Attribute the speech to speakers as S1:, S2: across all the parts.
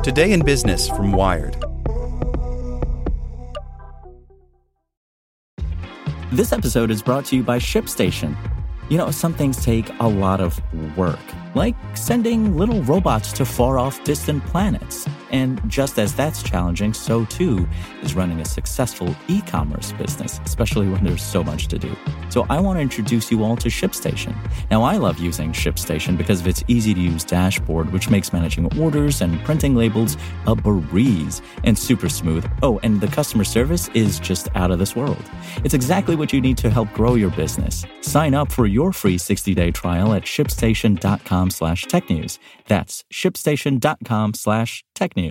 S1: Today in Business from Wired.
S2: This episode is brought to you by ShipStation. You know, some things take a lot of work, like sending little robots to far-off distant planets. And just as that's challenging, so too is running a successful e-commerce business, especially when there's so much to do. So I want to introduce you all to ShipStation. Now, I love using ShipStation because of its easy-to-use dashboard, which makes managing orders and printing labels a breeze and super smooth. Oh, and the customer service is just out of this world. It's exactly what you need to help grow your business. Sign up for your free 60-day trial at shipstation.com/technews. That's shipstation.com/technews.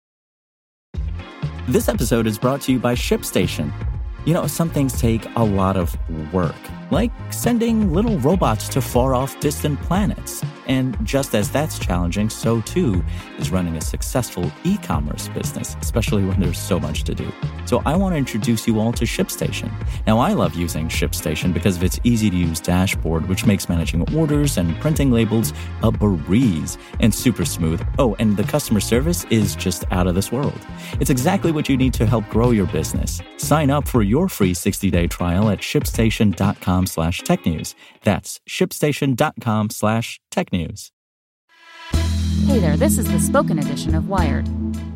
S2: This episode is brought to you by ShipStation. You know, some things take a lot of work, like sending little robots to far-off distant planets. And just as that's challenging, so too is running a successful e-commerce business, especially when there's so much to do. So I want to introduce you all to ShipStation. Now, I love using ShipStation because of its easy-to-use dashboard, which makes managing orders and printing labels a breeze and super smooth. Oh, and the customer service is just out of this world. It's exactly what you need to help grow your business. Sign up for your free 60-day trial at shipstation.com/technews. That's shipstation.com/technews.
S3: Hey there, this is the spoken edition of Wired.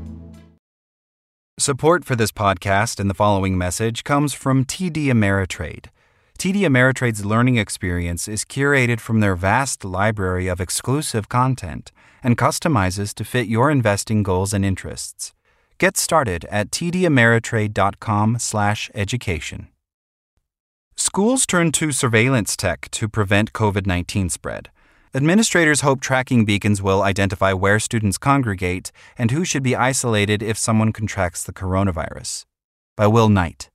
S1: Support for this podcast and the following message comes from TD Ameritrade. TD Ameritrade's learning experience is curated from their vast library of exclusive content and customizes to fit your investing goals and interests. Get started at tdameritrade.com/education. Schools turn to surveillance tech to prevent COVID-19 spread. Administrators hope tracking beacons will identify where students congregate and who should be isolated if someone contracts the coronavirus. By Will Knight.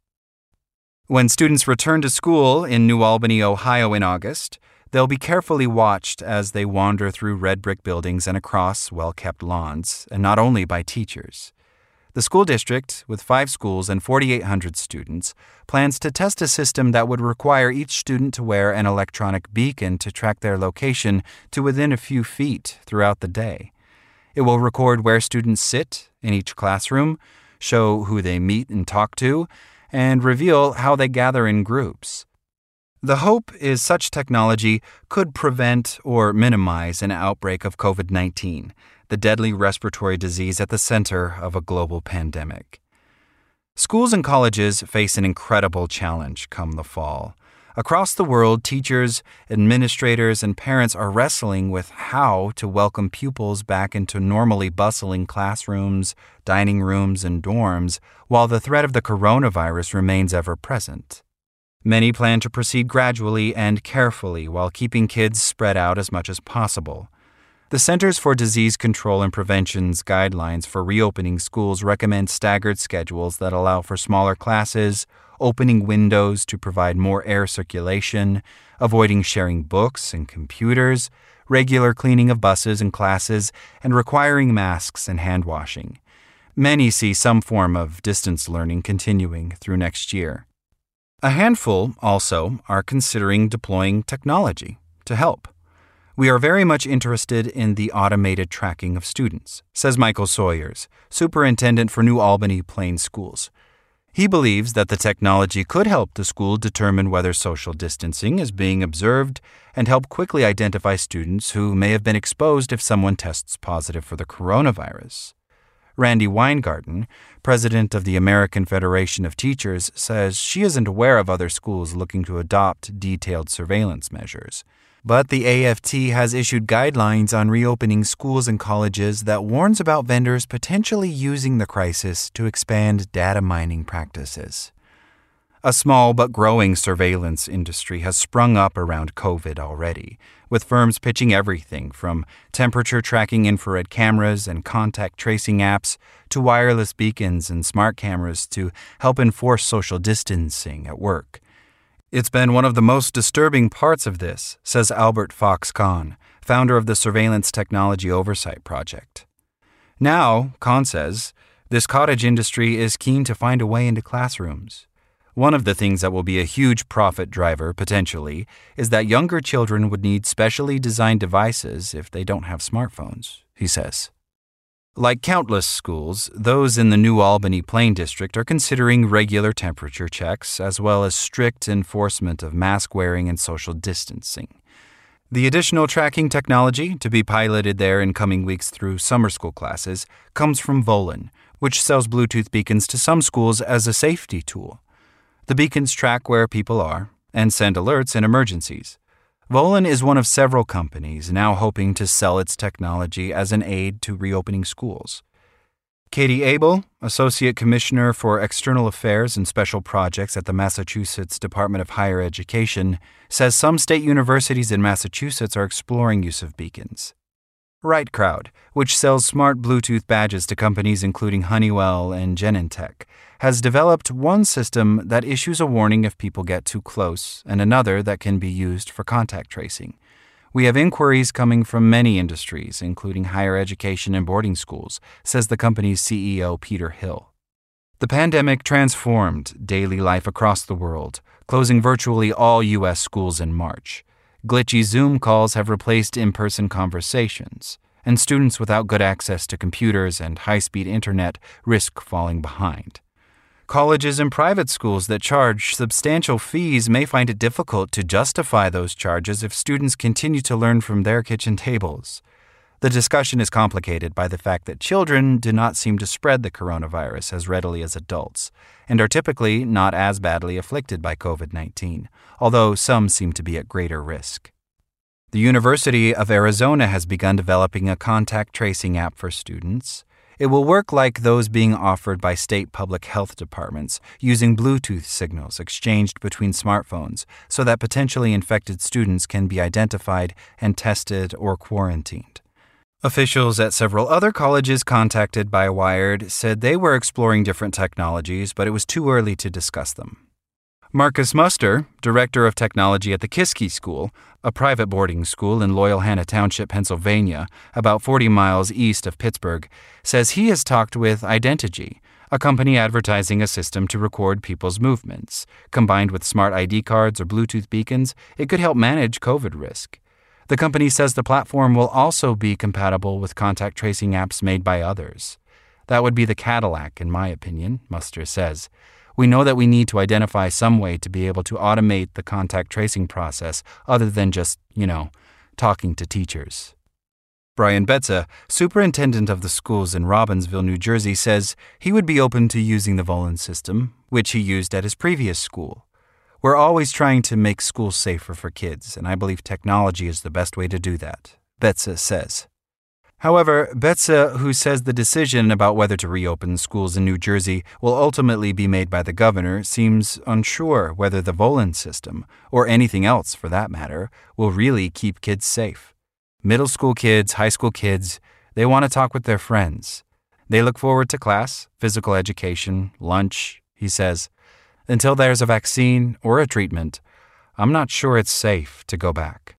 S1: When students return to school in New Albany, Ohio in August, they'll be carefully watched as they wander through red brick buildings and across well-kept lawns, and not only by teachers. The school district, with 5 schools and 4,800 students, plans to test a system that would require each student to wear an electronic beacon to track their location to within a few feet throughout the day. It will record where students sit in each classroom, show who they meet and talk to, and reveal how they gather in groups. The hope is such technology could prevent or minimize an outbreak of COVID-19, the deadly respiratory disease at the center of a global pandemic. Schools and colleges face an incredible challenge come the fall. Across the world, teachers, administrators, and parents are wrestling with how to welcome pupils back into normally bustling classrooms, dining rooms, and dorms, while the threat of the coronavirus remains ever present. Many plan to proceed gradually and carefully while keeping kids spread out as much as possible. The Centers for Disease Control and Prevention's guidelines for reopening schools recommend staggered schedules that allow for smaller classes, opening windows to provide more air circulation, avoiding sharing books and computers, regular cleaning of buses and classes, and requiring masks and hand washing. Many see some form of distance learning continuing through next year. A handful, also, are considering deploying technology to help. We are very much interested in the automated tracking of students, says Michael Sawyers, superintendent for New Albany Plain Schools. He believes that the technology could help the school determine whether social distancing is being observed and help quickly identify students who may have been exposed if someone tests positive for the coronavirus. Randy Weingarten, president of the American Federation of Teachers, says she isn't aware of other schools looking to adopt detailed surveillance measures. But the AFT has issued guidelines on reopening schools and colleges that warns about vendors potentially using the crisis to expand data mining practices. A small but growing surveillance industry has sprung up around COVID already, with firms pitching everything from temperature tracking infrared cameras and contact tracing apps to wireless beacons and smart cameras to help enforce social distancing at work. It's been one of the most disturbing parts of this, says Albert Fox Kahn, founder of the Surveillance Technology Oversight Project. Now, Kahn says, this cottage industry is keen to find a way into classrooms. One of the things that will be a huge profit driver, potentially, is that younger children would need specially designed devices if they don't have smartphones, he says. Like countless schools, those in the New Albany Plain District are considering regular temperature checks as well as strict enforcement of mask wearing and social distancing. The additional tracking technology, to be piloted there in coming weeks through summer school classes, comes from Volun, which sells Bluetooth beacons to some schools as a safety tool. The beacons track where people are and send alerts in emergencies. Volun is one of several companies now hoping to sell its technology as an aid to reopening schools. Katie Abel, Associate Commissioner for External Affairs and Special Projects at the Massachusetts Department of Higher Education, says some state universities in Massachusetts are exploring use of beacons. RightCrowd, which sells smart Bluetooth badges to companies including Honeywell and Genentech, has developed one system that issues a warning if people get too close and another that can be used for contact tracing. We have inquiries coming from many industries, including higher education and boarding schools, says the company's CEO Peter Hill. The pandemic transformed daily life across the world, closing virtually all U.S. schools in March. Glitchy Zoom calls have replaced in-person conversations, and students without good access to computers and high-speed internet risk falling behind. Colleges and private schools that charge substantial fees may find it difficult to justify those charges if students continue to learn from their kitchen tables. The discussion is complicated by the fact that children do not seem to spread the coronavirus as readily as adults, and are typically not as badly afflicted by COVID-19, although some seem to be at greater risk. The University of Arizona has begun developing a contact tracing app for students. It will work like those being offered by state public health departments, using Bluetooth signals exchanged between smartphones so that potentially infected students can be identified and tested or quarantined. Officials at several other colleges contacted by Wired said they were exploring different technologies, but it was too early to discuss them. Marcus Muster, director of technology at the Kiski School, a private boarding school in Loyalhanna Township, Pennsylvania, about 40 miles east of Pittsburgh, says he has talked with Identigy, a company advertising a system to record people's movements. Combined with smart ID cards or Bluetooth beacons, it could help manage COVID risk. The company says the platform will also be compatible with contact tracing apps made by others. That would be the Cadillac, in my opinion, Muster says. We know that we need to identify some way to be able to automate the contact tracing process other than just, talking to teachers. Brian Betza, superintendent of the schools in Robbinsville, New Jersey, says he would be open to using the Volun system, which he used at his previous school. We're always trying to make schools safer for kids, and I believe technology is the best way to do that, Betza says. However, Betza, who says the decision about whether to reopen schools in New Jersey will ultimately be made by the governor, seems unsure whether the Volun system, or anything else for that matter, will really keep kids safe. Middle school kids, high school kids, they want to talk with their friends. They look forward to class, physical education, lunch, he says. Until there's a vaccine or a treatment, I'm not sure it's safe to go back.